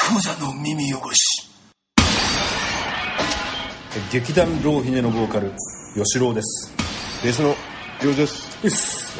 クザの耳汚し。 劇団ローヒネのボーカル吉郎です。 ベースのりょうです。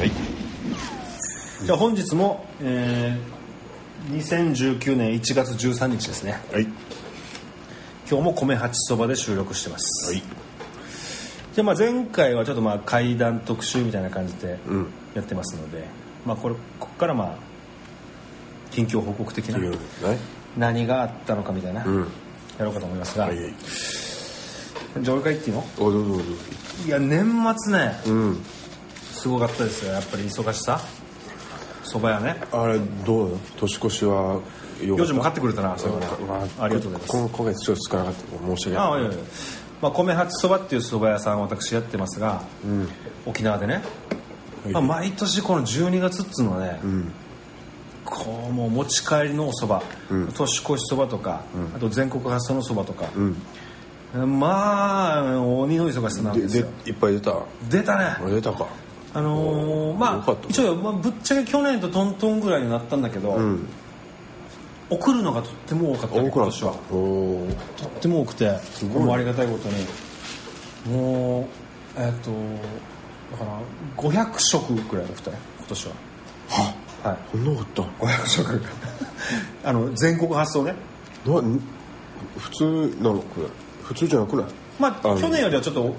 はい。じゃあ本日も、2019年1月13日ですね。 はい。 今日も米八そばで収録してます。 はい。 じゃあ前回はちょっと怪談特集みたいな感じでやってますので、ここから近況報告的な、何があったのかみたいな、やろうかと思いますが、 はいはい、 じゃあ俺から言っていいの？ どうぞ。 いや年末ね、すごかったですよ。やっぱり忙しさ、蕎麦屋ね。 あれどう？年越しは 4時も買ってくれたな。それはありがとうございます。 今月ちょっと少なかった申し訳ない。 いや米八そばっていう蕎麦屋さんを私やってますが、沖縄でね、毎年この12月っつうのはね、こうもう持ち帰りのお蕎麦、年越しそばとか、あと全国発送の蕎麦とか、鬼の忙しさなんですよ。 いっぱい出たね。 出たか。一応ぶっちゃけ去年とトントンぐらいになったんだけど、送るのがとっても多かったね。今年はとっても多くて、もうありがたいことにもうだから500食ぐらいの2人今年は。はい、 そんなこと 500食全国発送ね。 普通なのこれ？普通じゃなくない？ 去年よりはちょっと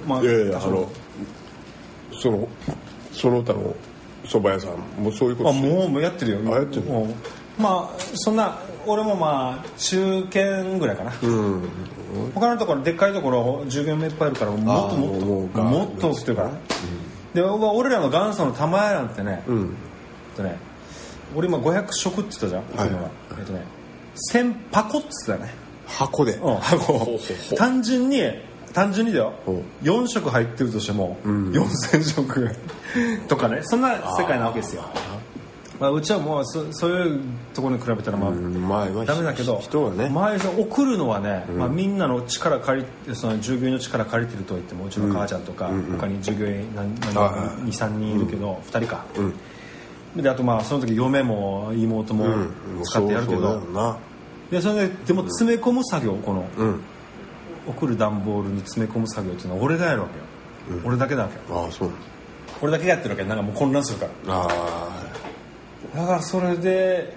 その他の蕎麦屋さんもそういうこともうやってるよ。 やってるの？ そんな俺も中堅ぐらいかな。他のところでっかいところ従業員もいっぱいいるからもっと多くてるから。で俺らの元祖の玉屋なんてね、俺今500食って言ったじゃん。1000箱って言ってたよね。 箱で。 箱。単純にだよ。4食入ってるとしても4000食とかね、そんな世界なわけですよ。うちはもうそういうところに比べたらダメだけど、 人はね、 送るのはね、みんなの力借りて、その従業員の力借りてると言っても、うちの母ちゃんとか他に従業員2、3人いるけど、2人か。であとその時嫁も妹も使ってやるけど、でそれでも詰め込む作業、この送る段ボールに詰め込む作業っていうのは俺がやるわけよ。俺だけだわけよ。俺だけがやってるわけ。なんかもう混乱するから。だからそれで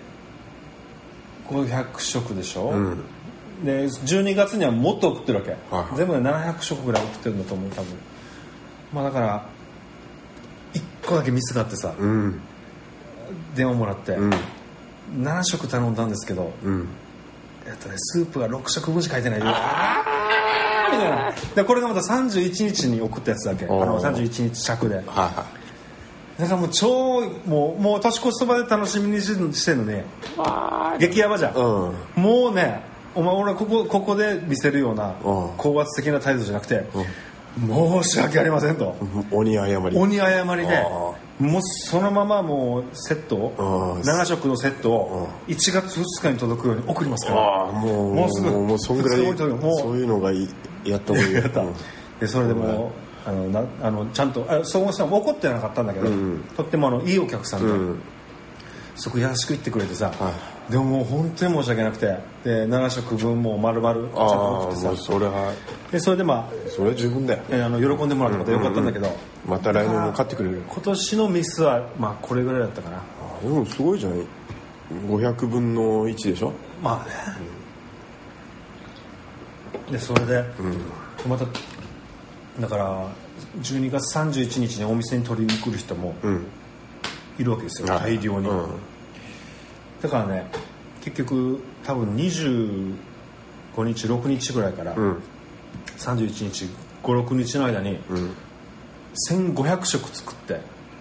500食でしょ、で12月にはもっと送ってるわけ、全部で700食ぐらい送ってるんだと思う多分。だから1個だけミスがあってさ、電話もらって、7食頼んだんですけど、スープが6食分しか入ってないよみたいな。でこれがまた31日に送ったやつだけ、31日尺で。だからもう年越しそばで楽しみにしてるのね。激ヤバじゃん。もうね、お前俺はここで見せるような高圧的な態度じゃなくて、申し訳ありませんと。 鬼謝りで、もうそのままもうセットを7食のセットを1月2日に届くように送りますから。 もうすぐもうそんぐらいそういうのがやった方がいい。 でそれでもちゃんとその人も怒ってなかったんだけど、とってもいいお客さんで、そこ優しく言ってくれてさ、でももう本当に申し訳なくて、で7食分も丸々ちゃんと送ってさ、 それはそれは十分だよ。 喜んでもらったことはよかったんだけど、 また来年も買ってくれる。今年のミスはこれぐらいだったかな。 でもすごいじゃない。500分の1でしょ。 でそれで、まただから12月31日にお店に取りに来る人もいるわけですよ、大量に。だからね、結局多分25日6日ぐらいから31日5、6日の間に1500食作って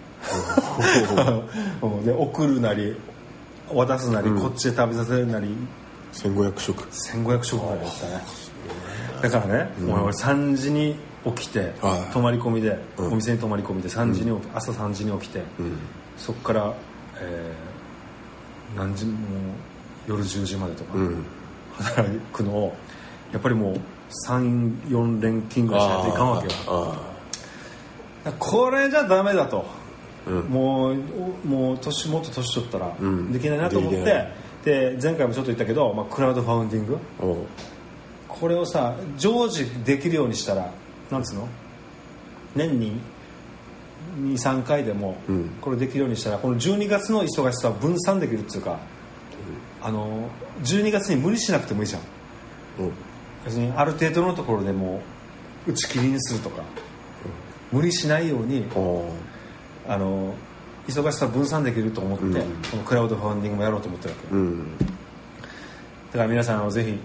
で送るなり渡すなり、こっちで食べさせるなり 1500食ぐらいだったね。だからね、俺3時に起きて泊まり込みで、お店に泊まり込みで朝3時に起きて、そこから、何時も夜10時までとか働くのをやっぱりもう 3,4 連勤ぐらいしないといかんわけよ。これじゃダメだと、もうもっと年取ったらできないなと思って、 で前回もちょっと言ったけど、クラウドファウンディング、これをさ常時できるようにしたら、なんつうの、年に 2,3 回でもこれできるようにしたら、この12月の忙しさは分散できるっていうか、12月に無理しなくてもいいじゃん。別にある程度のところでもう打ち切りにするとか、無理しないように忙しさ分散できると思って、このクラウドファンディングもやろうと思ってるわけ、だから皆さんぜひ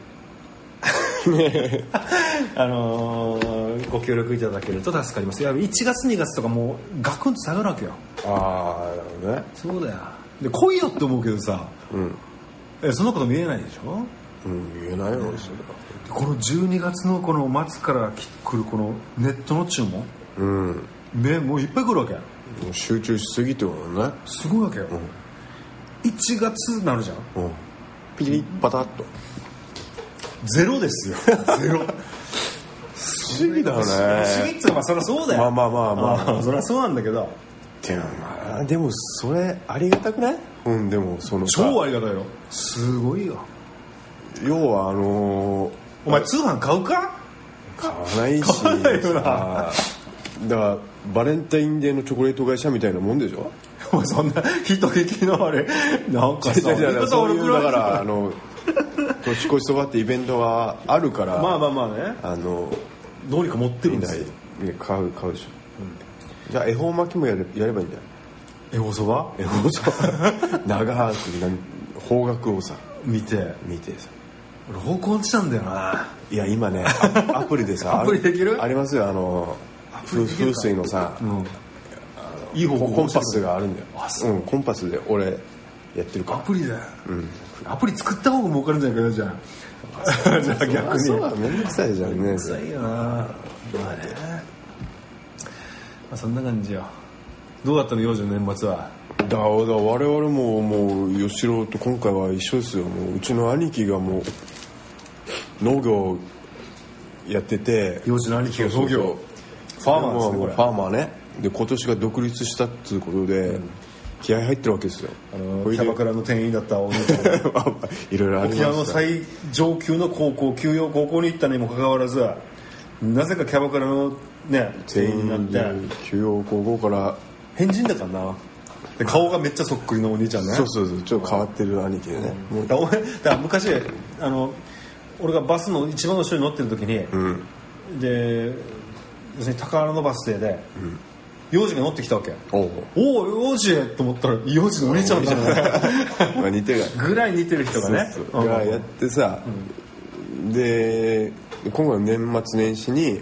ご協力いただけると助かります。1月2月とかもうガクンと下がるわけよ。 ああ、なるほどね。 そうだよ。で来いよって思うけどさ、そんなこと見えないでしょ。 言えないよ、それこの12月のこの末から来るこのネットの注文、もういっぱい来るわけ。 もう集中しすぎってことね。 すごいわけよ、1月になるじゃん、 ピリッパタッとゼロですよ。ゼロ。 不思議だよね。 不思議っていうか、そりゃそうだよ。 まあそりゃそうなんだけど、 でもそれありがたくない？でもその超ありがたいよ。すごいよ。 要はお前通販買うか？ 買わないし、 買わないよな。 だからバレンタインデーのチョコレート会社みたいなもんでしょ。 お前そんな人聞きのあれなんかさ、 そういうだから年越しそばってイベントがあるから、 まあね、どうにか持ってるんですよ。 買うでしょ、じゃあ恵方巻きもやればいいんだよ。 恵方そば長く方角をさ見てさ、 俺方向落ちたんだよな。 いや今ねアプリでさアプリできる？ ありますよ、風水のさ、 いい方向コンパスがあるんだよ。コンパスで俺やってるから。 アプリだよ、アプリ作った方が儲かるんじゃないかな。じゃあじゃあ逆にそうはめんどくさいじゃんね。 めんどくさいよな。まあね、そんな感じよ。どうだったの幼女の年末は。 だ我々もう吉郎と今回は一緒ですよ。もううちの兄貴がもう農業やってて、 幼児の兄貴が農業ファーマーですね。これファーマーね。で今年が独立したっていうことで、気合入ってるわけですよ。 キャバクラの店員だったお兄ちゃんいろいろありました。 沖縄の最上級の休養高校に行ったにもかかわらず、なぜかキャバクラのね店員になって休養高校から変人だからな。で顔がめっちゃそっくりのお兄ちゃんね。 そうちょっと変わってる兄貴でね。 だから昔俺がバスの一番の後ろに乗ってる時に、で要するに高原のバス停で、幼児が乗ってきたわけ。お幼児と思ったら幼児のお兄ちゃんみたいなね。 似てるぐらい似てる人がねがやってさ、で今回の年末年始に、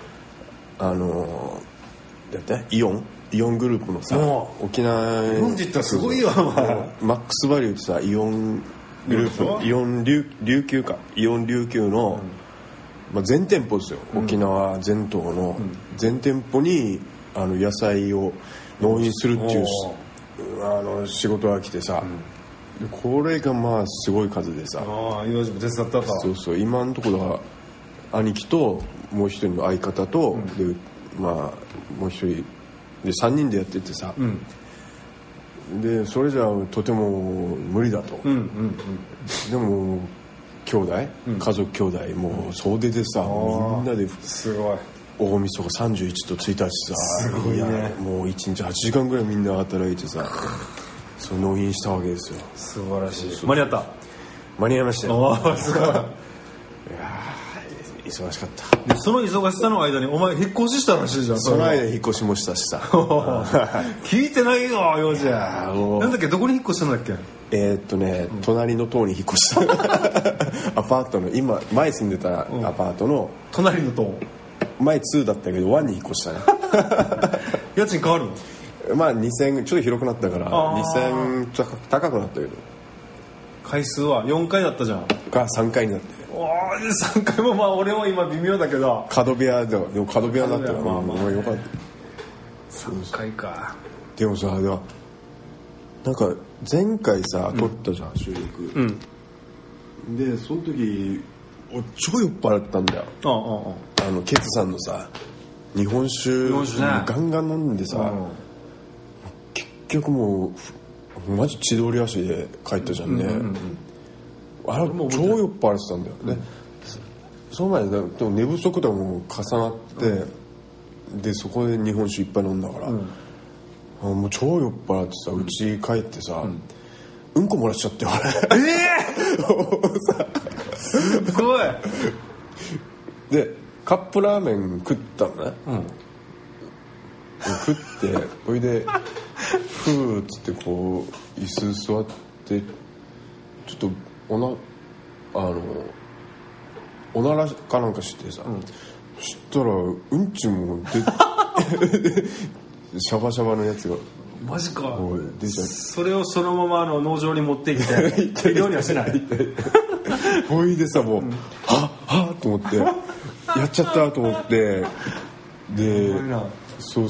イオングループのさ、沖縄イオンって言ったらすごいよ。 マックスバリューってさ、イオングループ、イオン琉球の、全店舗ですよ。沖縄全島の全店舗に野菜を納品するっていう仕事が来てさ、これがすごい数でさ、 幼児も手伝ったと。 そう今のところは兄貴ともう一人の相方と、でもう一人で3人でやっててさ、でそれじゃとても無理だと、でも兄弟、家族兄弟もう総出でさ、みんなですごい大晦日31と1日さ、 すごいね、 もう1日8時間ぐらいみんな働いてさ、その納品したわけですよ。 素晴らしい。間に合った？ 間に合いましたよ。 すごい。いや忙しかった。 でその忙しさの間にお前引っ越ししたらしいじゃん。 その間引っ越しもしたしさ。 聞いてないよ幼児。なんだっけ、どこに引っ越したんだっけ。 隣の棟に引っ越したアパートの今前住んでたアパートの隣の棟、 前2だったけど1に引っ越したね。 家賃変わるの ？2000ちょっと広くなったから2000高くなったけど、 階数は4階だったじゃんが3階になって、 3階も俺も今微妙だけど角部屋でも角部屋だったからよかった。 3階か。 でもさ、なんか前回さ撮ったじゃん、収録、でその時超酔っ払ったんだよ。ケツさんのさ日本酒ガンガン飲んでさ、結局もうマジ千鳥足で帰ったじゃんね、あれもう超酔っ払ってたんだよね、その前でも寝不足とかも重なって、でそこで日本酒いっぱい飲んだから、もう超酔っ払ってさ、うち帰ってさ、うんこ漏らしちゃってあれすごいでカップラーメン食ったのね、食っておいでふーっつってこう椅子座ってちょっとおならかなんかしてさ、そしたらうんちもシャバシャバのやつがマジか出ちゃう。 それをそのまま農場に持ってきて料理はしないほいでさもう、はっと思ってやっちゃったと思ってでそう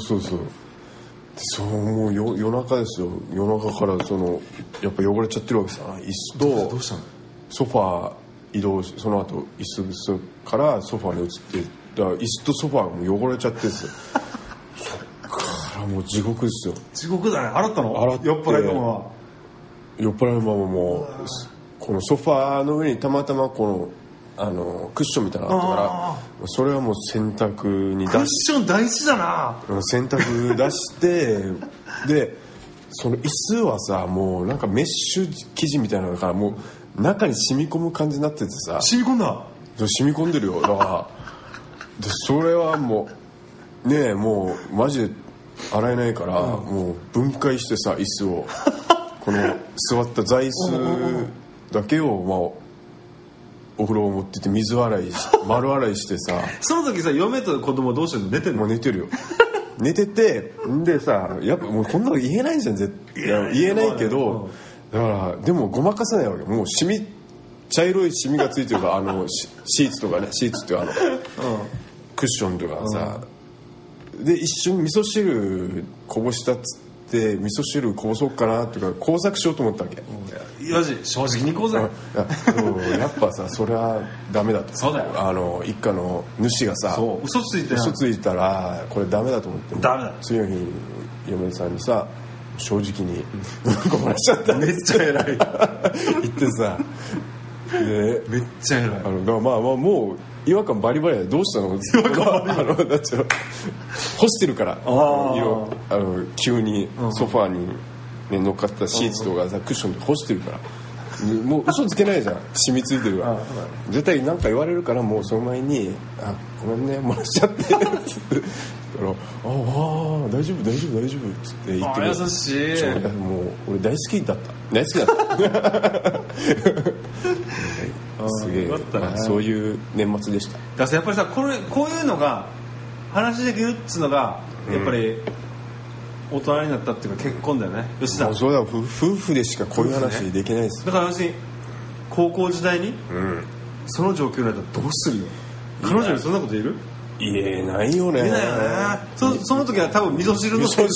もう夜中ですよ。夜中からやっぱ汚れちゃってるわけさ。椅子とどうしたの？ ソファー移動し、その後椅子からソファーに移って、だから椅子とソファーも汚れちゃってるんですよそっからもう地獄ですよ。 地獄だね。洗ったの？ 洗って酔っ払いのまま。 酔っ払いのままもうこのソファーの上にたまたまこのクッションみたいなのがあったからそれはもう洗濯に出してクッション大事だな。 洗濯出してでその椅子はさもうなんかメッシュ生地みたいなのだからもう中に染み込む感じになっててさ。 染み込んだ。 染み込んでるよ。だからでそれはもうねえもうマジで洗えないから、もう分解してさ椅子をこの座った座椅子だけをまあお風呂を持ってって水洗い丸洗いしてさその時さ嫁と子供どうしてんの？寝てんの？ もう寝てるよ寝ててんでさやっぱもうこんなの言えないじゃん絶対言えないけど、だからでもごまかせないわけ。もう茶色いシミがついてるからシーツとかねシーツってクッションとかさ、で一瞬味噌汁こぼしたっつって味噌汁こぼそうかなとか工作しようと思ったわけ。 マジ正直に行こうぜ。 やっぱさそれはダメだと。 そうだよ。 一家の主がさ嘘ついたらこれダメだと思ってダメだ。 次の日嫁さんにさ正直にこぼらしちゃっためっちゃ偉い言ってさでめっちゃ偉い。 だからまあもう違和感バリバリでどうしたの違和感バリバリだっちゃ干してるから急にソファーに、ね、乗っかったシーツとかさクッションで干してるからもう嘘つけないじゃん染みついてるから絶対何か言われるからもうその前に「ごめんね漏らしちゃって」っつって「大丈夫」っつって言ってくれて優しい。 もう俺大好きだったすげえ、そういう年末でした。 だからやっぱりさこういうのが話できるっつうのがやっぱり大人になったっていうか結婚だよね。よしさんそうだ夫婦でしかこういう話できないです、 だから要するに高校時代に、その状況になったらどうするよ。彼女にそんなこと言える？ 言えないよね。 言えないよね。その時は多分味噌汁の味噌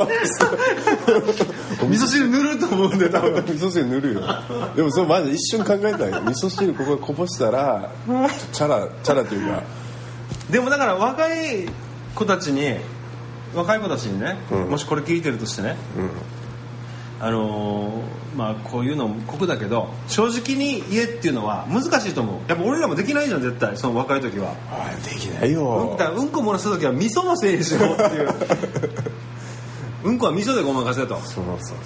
汁塗ると思うんだよ多分。 味噌汁塗るよ。でもそれまず一瞬考えたよ。味噌汁こここぼしたらチャラというか。 でもだから若い子たちにね、もしこれ聞いてるとしてね、まあこういうの酷だけど正直に言えっていうのは難しいと思う。やっぱ俺らもできないじゃん絶対その若い時は。 できないよ。 うんこ漏らした時は味噌のせいにしようっていううんこは味噌でごまかせと。 そう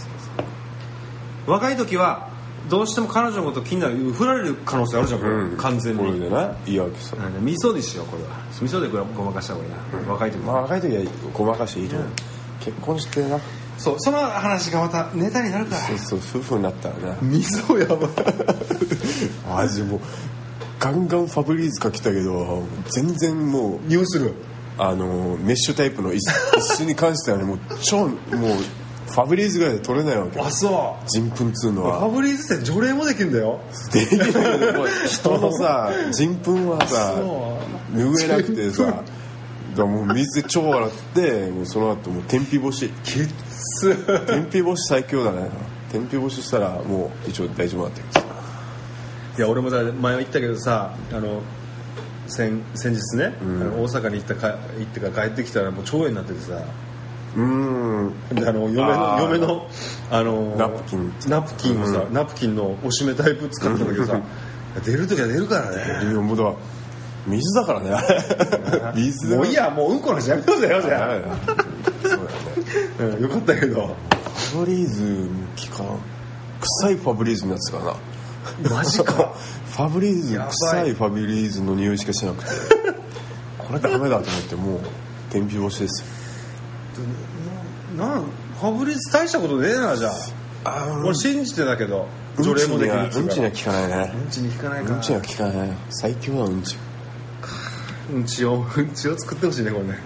若い時はどうしても彼女のこと気になる振られる可能性あるじゃんこれ、完全にこれでな言い訳さ味噌にしよう。これは味噌でごまかした方がいいな、若い時は。 若い時はごまかしていいと思う、結婚してな。 その話がまたネタになるから。 そう夫婦になったらね味噌やばいマジもうガンガンファブリーズかけたけど全然もう匂いする。 メッシュタイプの椅子に関してはねもうファブリーズぐらいで取れないわけ。 そう人糞っつうのはファブリーズって除霊もできるんだよ。 できないけど人のさ人糞はさ拭えなくてさだからもう水で超洗ってもうその後もう天日干し天日干し最強だね。天日干ししたらもう一応大丈夫だったけど。 いや俺もさ前言ったけどさ先日ね、大阪に行ってから帰ってきたらもう腸炎になっててさで嫁のナプキンをさ、ナプキンのおしめタイプ使ったんだけどさ出るときは出るからね。 もうだ水だからねあれ水もういいや、もううんこのしやめようぜよじゃあそうだね、 よかったけどファブリーズも聞かん。臭いファブリーズのやつかな。 マジかファブリーズ臭いファブリーズの匂いしかしなくてこれダメだと思ってもう天日干しですよ。 ファブリーズ大したことねえな。じゃあ俺信じてたけど除霊もできる。 うんちには効かないね。 うんちに効かないか。 うんちには効かない。最強だうんち。 うんちを作ってほしいねこれね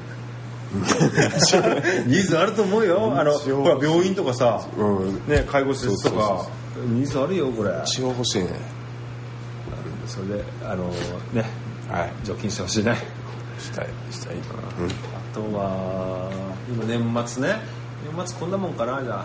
ニーズあると思うよ。ほら病院とかさ、ね、介護施設とかニーズあるよこれ。 血を欲しいね。 それでね、はい、除菌してほしいね。 したい、 あとは今年末ね。年末こんなもんかな。じゃあ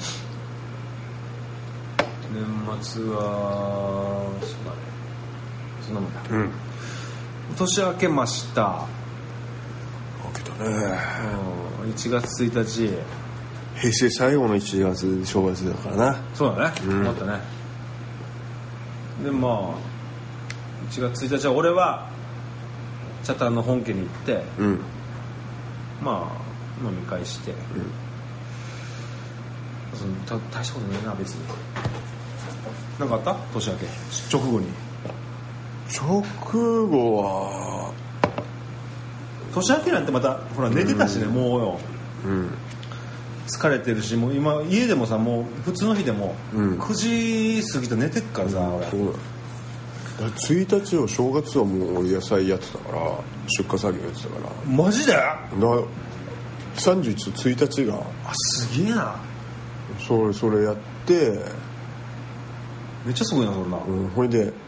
年末はそうだね、そんなもんだ。年明けました。 明けたね。 1月1日平成最後の1月正月だからな。 そうだね、思ったね。でまあ1月1日は俺は北谷の本家に行って、まあ飲み会して、大したことねえな別に。なんかあった？年明け直後に。 直後は年明けなんてまたほら寝てたしね、もうよ、疲れてるし、もう今家でもさ、もう普通の日でも9時過ぎと寝てっからさ、俺 1日を正月はもう俺野菜やってたから、出荷作業やってたから。 マジで 31と1日がすげえな。 それやってめっちゃすごいなそれな。 ほいで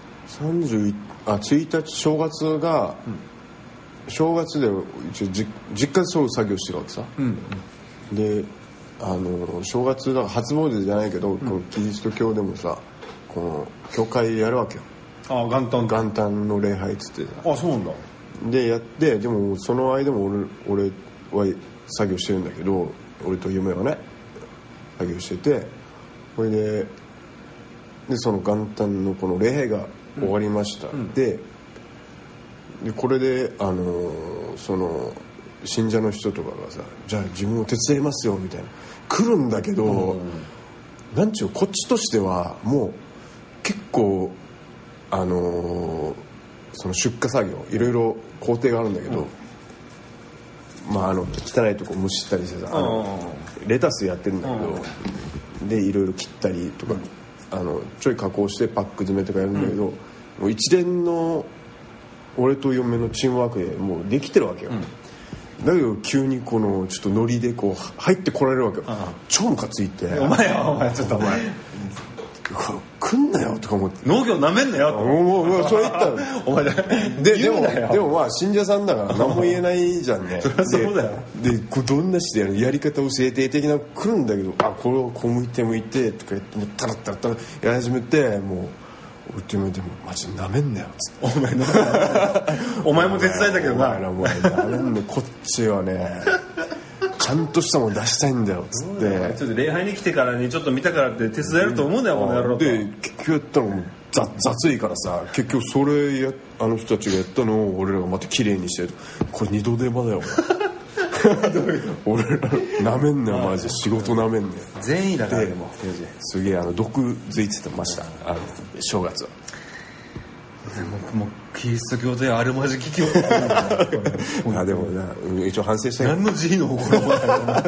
1日正月が、正月で一応実家でそういう作業してるわけさ、で正月だから初詣じゃないけど、このキリスト教でもさこの教会やるわけよ。元旦の礼拝っつってさ。 そうなんだ。 でやって、でもその間も俺は作業してるんだけど、俺と嫁はね作業してて、これでその元旦のこの礼拝が終わりました、でこれでその信者の人とかがさ、じゃあ自分も手伝いますよみたいな来るんだけど、なんちゅうこっちとしてはもう結構その出荷作業いろいろ工程があるんだけど、まあ汚いとこ蒸したりしてさ、レタスやってるんだけど、でいろいろ切ったりとか、ちょい加工してパック詰めとかやるんだけど、もう一連の俺と嫁のチームワークでもうできてるわけよ、だけど急にこのちょっとノリでこう入ってこられるわけよ、超ムカついて、 お前ちょっとお前来んなよとか思って、 農業なめんなよともうそれ言ったらお前でもまあ信者さんだから何も言えないじゃんねそうだよ。 でこれどんなしてやり方教えて的な来るんだけど、これをこう向いてとか言ってもタラッタラッタラやり始めて、もう俺と嫁でもマジなめんなよっつってお前も手伝いだけどな、 お前なめんのこっちはねちゃんとしたもの出したいんだよっつって、 ちょっと礼拝に来てからにちょっと見たからって手伝えると思うんだよ、この野郎と。 で結局やったのも雑いからさ、結局それあの人たちがやったのを俺らがまた綺麗にして、これ二度手間だよ俺らなめんなよマジ、仕事なめんねよ善意だから。でもすげえ毒づいてました、正月は。 もうキリスト教であるまじ聞きよでもな一応反省したい。 何の慈悲の心もない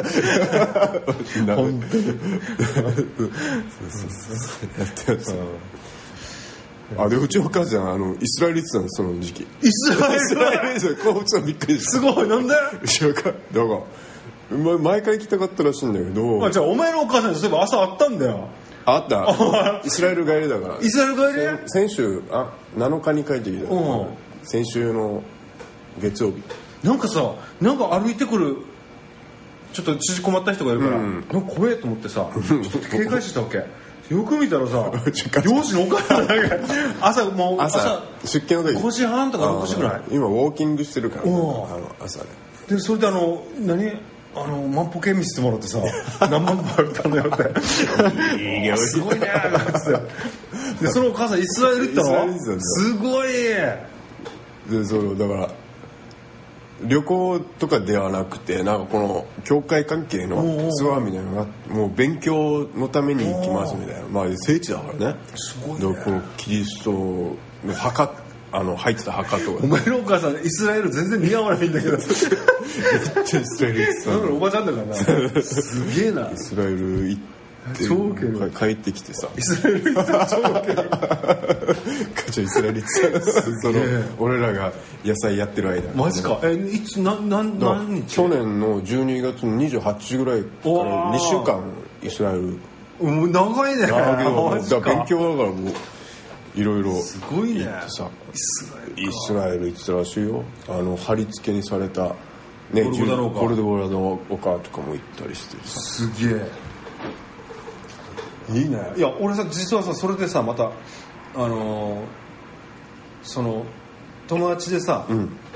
本当にやってやつ。 でうちの母ちゃんイスラエル行ってたの、その時期。 イスラエル行ってた。こいつはびっくりした。 すごい。なんで？ だから毎回行きたかったらしいんだけど。 じゃあお前のお母さんそういえば朝あったんだよ。 あったイスラエル帰りだから。 イスラエル帰り？先週7日に帰ってきた。先週の月曜日。 なんか歩いてくるちょっと縮こまった人がいるから、なんか怖えと思ってさ、ちょっと警戒してたわけ。よく見たらさ、漁師のお母さんだけ朝出勤の時 5時半とか6時ぐらい。 今ウォーキングしてるから、朝で。 でそれで万歩計見せてもらってさ何万歩歩いたのよってすごいねってでそのお母さんイスラエル行ったのすごいでそうだから旅行とかではなくてなんかこの教会関係のツアーみたいなのがもう勉強のために行きますみたいなまあ聖地だからねすごいねこのキリストの墓入ってた墓とかお前のお母さんイスラエル全然似合わないんだけどめっちゃイスラエル行ってたおばちゃんだからなすげえなイスラエル行って超ウケる帰ってきてさイスラエル行って超ウケる母ちゃんイスラエル行ってたその俺らが野菜やってる間マジかいつ何日去年の12月の28日ぐらいから2週間イスラエルもう長いねマジか勉強だからもういろいろすごいね行ってさイスラエル行ってたらしいよ貼り付けにされたねゴルゴダの丘とかも行ったりしてさすげえいいねいや俺さ実はさそれでさまたその友達でさ、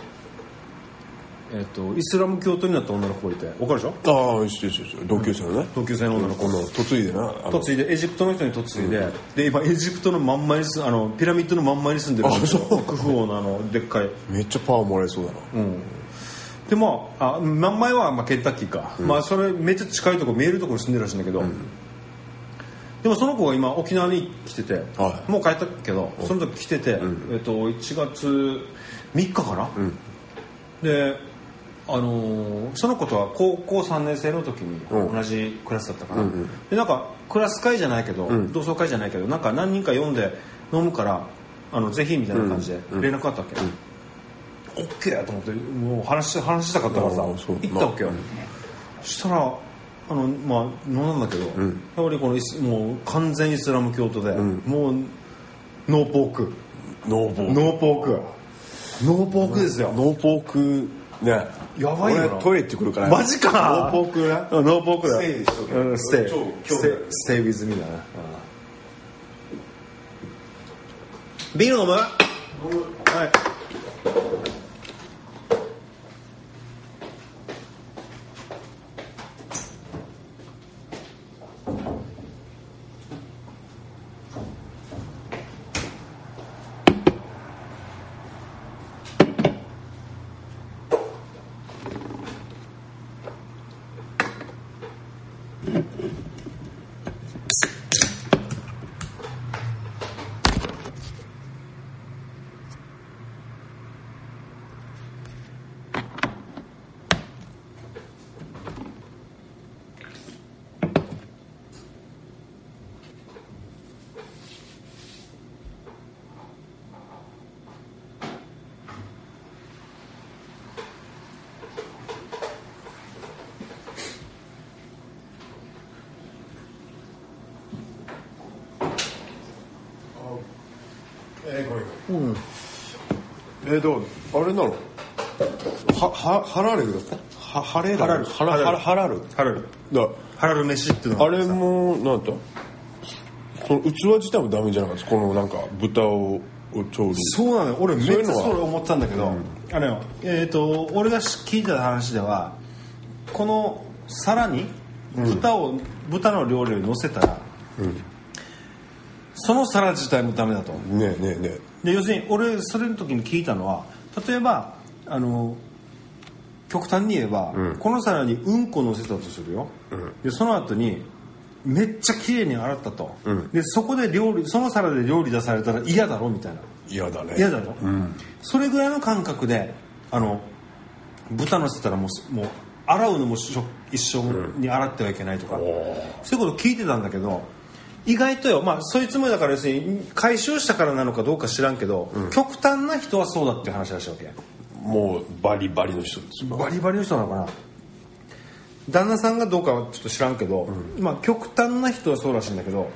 イスラム教徒になった女の子がいて分かるでしょああ一緒同級生のね同級生の女の子嫁いでな嫁いでエジプトの人に嫁いで、で今エジプトの真ん前にピラミッドの真ん前に住んでるんですよクフ王のでっかいめっちゃパワーもらえそうだなで真ん前はケンタッキーか、それめっちゃ近いとこ見えるところに住んでるらしいんだけど、でもその子が今沖縄に来てて、もう帰ったけどその時来てて、1月3日かな、でその子とは高校3年生の時に同じクラスだったかな、でなんかクラス会じゃないけど、同窓会じゃないけどなんか何人か読んで飲むからぜひみたいな感じで連絡あったわけ、オッケーと思ってもう話したかったからさ行ったわけよ、そしたら飲んだんだけど、やっぱりこのもう完全イスラム教徒で、もうノーポークですよ。 ノーポークねやばいよな。 俺トイレ行ってくるからマジか。 ノーポークねノーポークだ。 ステイウィズミだな。ビール飲む？はい。 どうあれなのハラルだったハラル飯っていうのあれもなんだその器自体もダメじゃなかったこのなんか豚を調理そうなのよ俺めっちゃそれ思ってたんだけど、俺が聞いた話ではこの皿に豚の料理を乗せたら、その皿自体もダメだと。 ねで要するに俺それの時に聞いたのは例えば極端に言えば、この皿にうんこ乗せたとするよ、でその後にめっちゃ綺麗に洗ったと、でそこでその皿で料理出されたら嫌だろみたいな。 嫌だね。 嫌だろ、それぐらいの感覚で豚乗せたらもう洗うのも一緒に洗ってはいけないとか、そういうこと聞いてたんだけど意外とよ、そういうつもりだから要するに回収したからなのかどうか知らんけど、極端な人はそうだっていう話らしいわけ。 もうバリバリの人ですか。 バリバリの人なのかな。旦那さんがどうかはちょっと知らんけど、極端な人はそうらしいんだけど、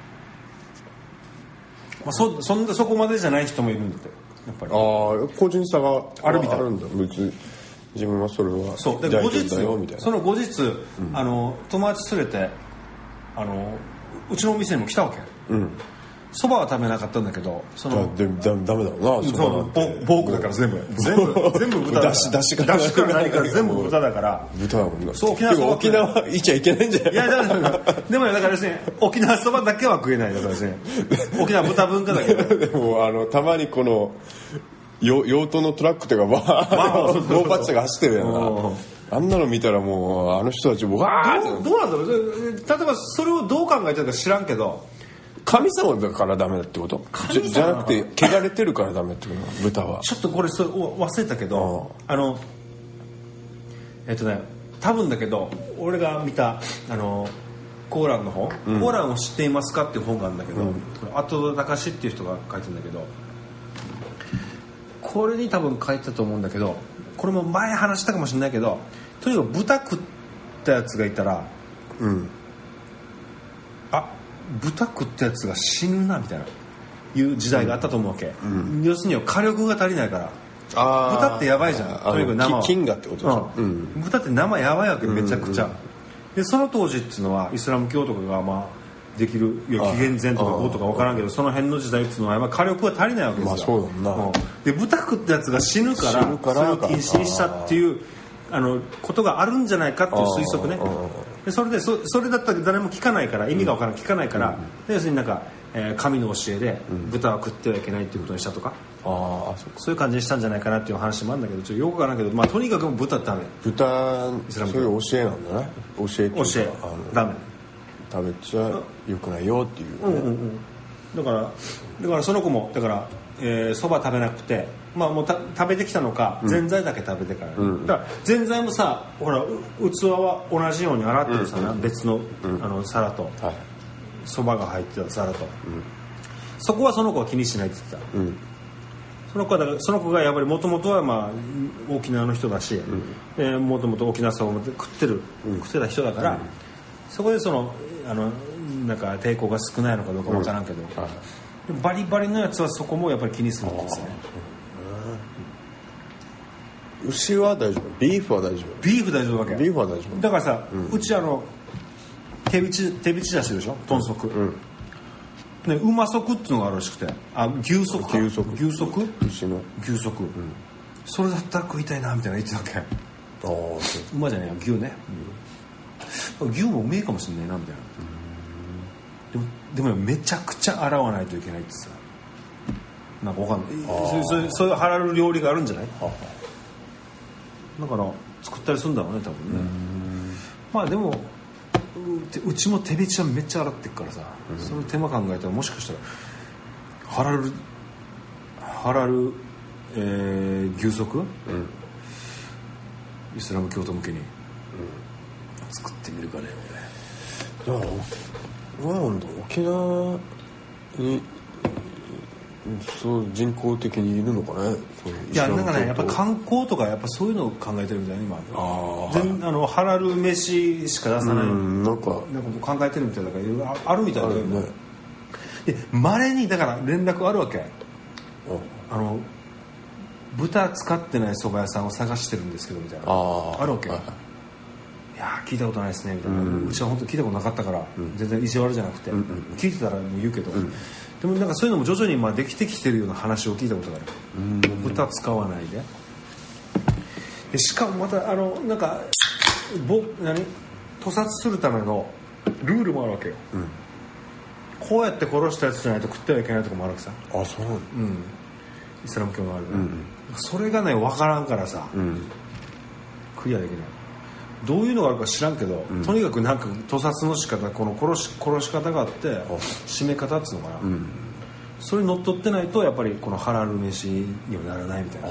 そこまでじゃない人もいるんだってやっぱり。 個人差があるみたい。 あるんだ。別に自分はそれはそうで後日その後日、友達連れてうちのお店にも来たわけ、 そばは食べなかったんだけど、 ダメだろうな、そばなんてポークだから全部豚だから、 だしから何から全部豚だから豚だもんな。 そう沖縄いちゃいけないんじゃない？ いやでもだからですね、沖縄そばだけは食えないだからですね、沖縄豚文化だけどでもたまにこの用途のトラックとかゴーパッチが走ってるやんな。あんなの見たらもうあの人たちもわーってどうなんだろう。例えばそれをどう考えてるか知らんけど、 神様だからダメだってこと？じゃなくて汚れてるからダメってこと？豚はちょっとこれ忘れたけど、多分だけど俺が見たコーランの本、コーランを知っていますかっていう本があるんだけど、後田隆っていう人が書いてるんだけど、これに多分書いてたと思うんだけど、これも前話したかもしれないけど、とにかく豚食ったやつがいたら、豚食ったやつが死ぬなみたいないう時代があったと思うわけ、要するに火力が足りないから。豚ってやばいじゃん。とにかく生は菌がってことでしょ。 豚って生やばいわけ、めちゃくちゃ。でその当時っていうのはイスラム教とかができる、いや紀元前とか後とか分からんけど、その辺の時代っていうのは火力が足りないわけですよ。 そうだな。 で豚食ったやつが死ぬからそれを禁止にしたっていうことがあるんじゃないかっていう推測ね。でそれだったら誰も聞かないから、意味が分からん、聞かないから、要するに神の教えで豚は食ってはいけないっていうことにしたとか、そういう感じにしたんじゃないかなっていう話もあるんだけど、ちょっとよくわからんけど、とにかく豚ってダメ。 そういう教えなんだね。教えっていうかダメ。 食べちゃよくないよっていうね。 だからその子もそば食べなくて、もう食べてきたのか、ぜんざいだけ食べてから、だからぜんざいもさ、ほら器は同じように洗ってるさ、別の皿とそばが入ってた皿と、そこはその子は気にしないって言ってた。その子がやっぱりもともとは沖縄の人だし、もともと沖縄そばを食ってた人だから、そこでなんか抵抗が少ないのかどうかわからんけど、バリバリのやつはそこもやっぱり気にするんですね。 牛は大丈夫？ビーフは大丈夫？ ビーフ大丈夫わけ。 ビーフは大丈夫。 だからさ、うち手びち出してるでしょ、豚足。馬足っていうのがあるらしくて、牛足か。牛足牛の牛足、それだったら食いたいなみたいな言ってたわけ。馬じゃねえよ、牛ね。牛もうめえかもしれないなみたいな。でもめちゃくちゃ洗わないといけないってさ、なんかわかんない。そういうハラル料理があるんじゃない？だから作ったりするんだろうね、多分ね。でもうちも手びちはめっちゃ洗ってっからさ、その手間考えたらもしかしたらハラル、牛足、イスラム教徒向けに、作ってみるかね。 だからなんだ、沖縄にそう人工的にいるのかね。 いやなんかね、やっぱ観光とかやっぱそういうのを考えてるみたいな今。ハラル飯しか出さない。なんか考えてるみたいだからあるみたいだよね。稀にだから連絡あるわけ。豚使ってない蕎麦屋さんを探してるんですけどみたいな。あるわけ。いや聞いたことないですねみたいな。うちは本当聞いたことなかったから、全然意地悪じゃなくて、聞いてたら言うけど、でもなんかそういうのも徐々にできてきてるような話を聞いたことがある。豚使わないで、しかもまたなんか屠殺するためのルールもあるわけよ。こうやって殺したやつじゃないと食ってはいけないとかもあるわけさ。 そうなの。 イスラム教のあるから、それがね分からんからさ、クリアできない。どういうのがあるか知らんけど、とにかくなんか屠殺の仕方、この殺し方があって締め方っつうのかな、それにのっとってないとやっぱりこのハラル飯にはならないみたいな。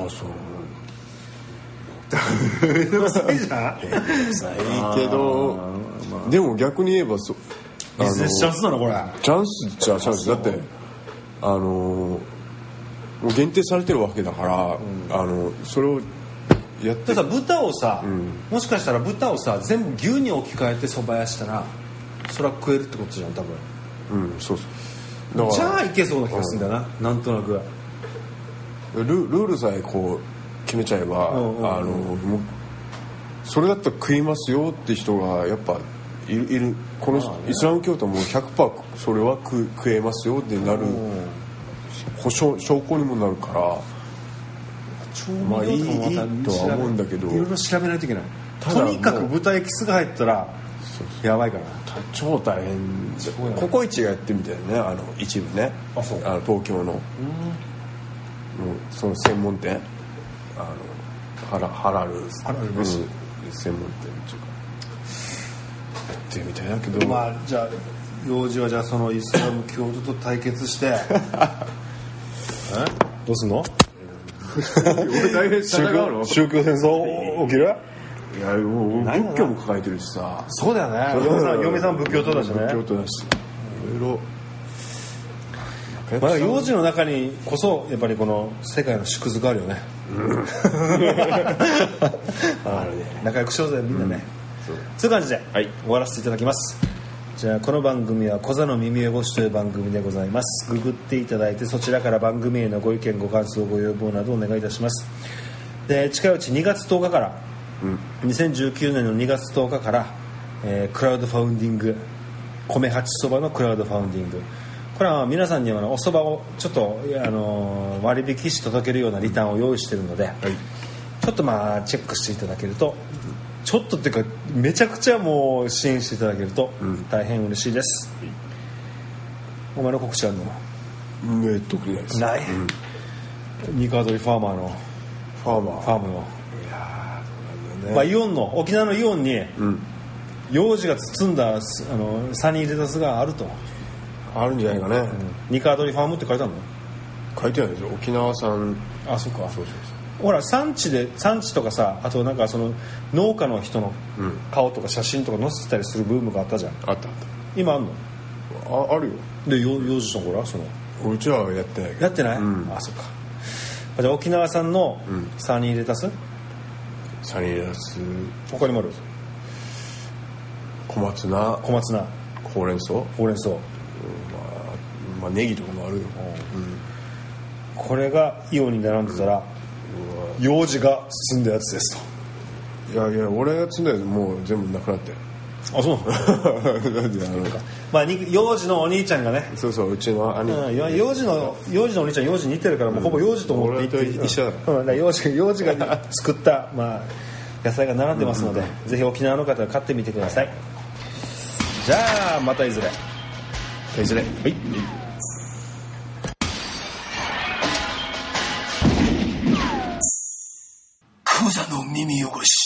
めんどくさいじゃん。 めんどくさいけど、でも逆に言えばビジネスチャンスなのこれ。 チャンスっちゃチャンスだって、もう限定されてるわけだから、それをやってさ、豚をさ、もしかしたら豚をさ全部牛に置き換えて蕎麦屋したらそれは食えるってことじゃん多分。 そうだからじゃあいけそうな気がするんだよな、なんとなく。 ルールさえこう決めちゃえば、もうそれだったら食いますよって人がやっぱいるこの人イスラム教徒も 100% それは食えますよってなる証拠にもなるから、まあいいとは思うんだけど、 いろいろ調べないといけない。 ただとにかく豚エキスが入ったらやばいから超大変。ココイチがやってみたいなね、一部ね、 そう東京の、その専門店、ハラル飯、専門店っていうかやってみたいだけど、 まあじゃあ幼児はじゃあそのイスラム教徒と対決してどうすんの？宗教戦争起きる？ いやもう仏教も抱えてるしさ。 そうだよね。嫁さん仏教徒だしね。 仏教徒だし、いろいろ。 まあ幼児の中にこそやっぱりこの世界の縮図があるよね。 あるね。 仲良くしようぜみんなね。そういう感じで終わらせていただきます。じゃあこの番組は小座の耳汚しという番組でございます。ググっていただいてそちらから番組へのご意見ご感想ご要望などお願いいたします。で近いうち2月10日から、2019年の2月10日から、クラウドファウンディング、米八そばのクラウドファウンディング、これは皆さんにはおそばをちょっと割引して届けるようなリターンを用意しているので、ちょっとまあチェックしていただけると、ちょっとっていうかめちゃくちゃもう支援していただけると大変嬉しいです。お前の告知あるの？ 特にないです。 ない、ニカドリファーマーのファームの、 いやー、まあ、イオンの沖縄のイオンに、幼児が包んだサニーレタスがあると。 あるんじゃないかね、 ニカドリファームって書いてあるの？ 書いてあるんですよ、沖縄産。 あ、そっか。ほら産地とかさ、あとなんかその農家の人の顔とか写真とか載せたりするブームがあったじゃん。 あった今あるの？ あるよ。 で幼児のほらそのうちはやってないけど。 やってない？あ、そっか。じゃあ沖縄産のサニーレタス、 サニーレタス、 他にもある？ 小松菜、ほうれん草、まあネギとかもあるよ。 これがイオンに並んでたら、幼児が包んだやつですと。いや俺が包んだやつもう全部なくなって。 あ、そうまあ幼児のお兄ちゃんがね、 そううちの兄、 幼児のお兄ちゃん幼児似てるから、もうほぼ幼児と思って俺と一緒だ。 幼児が作ったまあ野菜が並んでますので、ぜひ沖縄の方は買ってみてください。じゃあまたいずれ。はい。 クザの耳汚し。